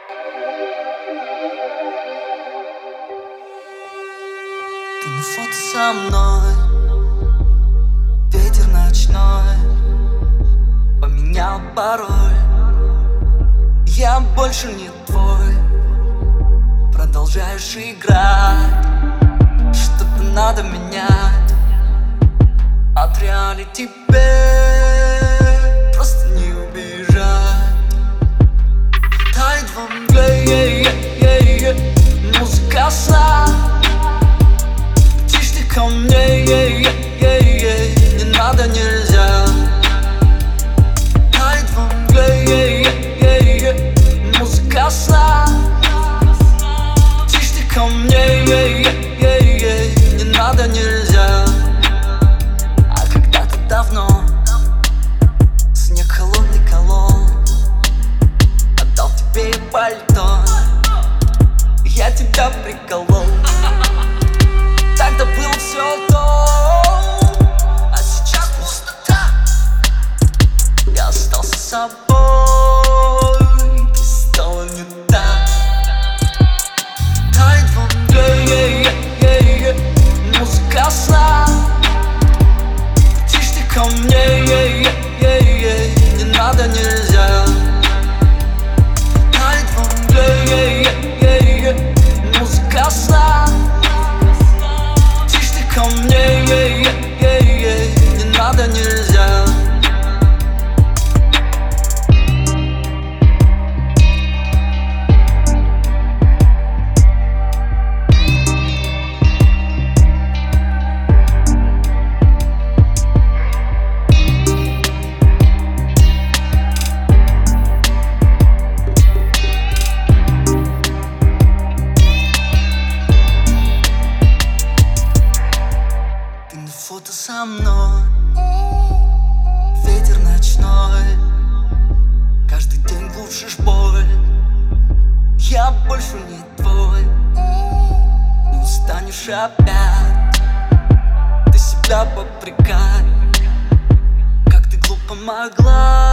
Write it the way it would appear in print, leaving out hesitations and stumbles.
Ты на фото со мной, ветер ночной поменял пароль. Я больше не твой, продолжаешь играть. Что-то надо менять, от реалити тебе просто не убежать. Тает во мгле, музыка сна. Тишь ты ко мне, не надо, нельзя. Тает во мгле, музыка сна. Тишь ты ко мне, не надо, нельзя. А когда-то давно снег холодный колол, отдал тебе пальто, я тебя приколол. Тогда было все то, а сейчас пустота. Я остался собой, ты стала не так. Тает во мгле, музыка сна. Тишь ты ко мне, не надо, нельзя. Тает во мгле, музыка сна. Тишь ты ко мне, не надо, нельзя. Фото со мной, ветер ночной, каждый день глушишь боль. Я больше не твой, не устанешь опять. Ты себя попрекай, как ты глупо могла.